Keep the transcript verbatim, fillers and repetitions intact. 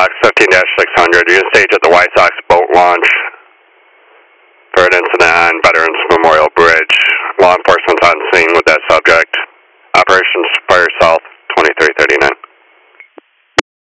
Fox fifteen dash six hundred, you're stage at the White Sox boat launch for an incident on Veterans Memorial Bridge. Law enforcement's on scene with that subject. Operations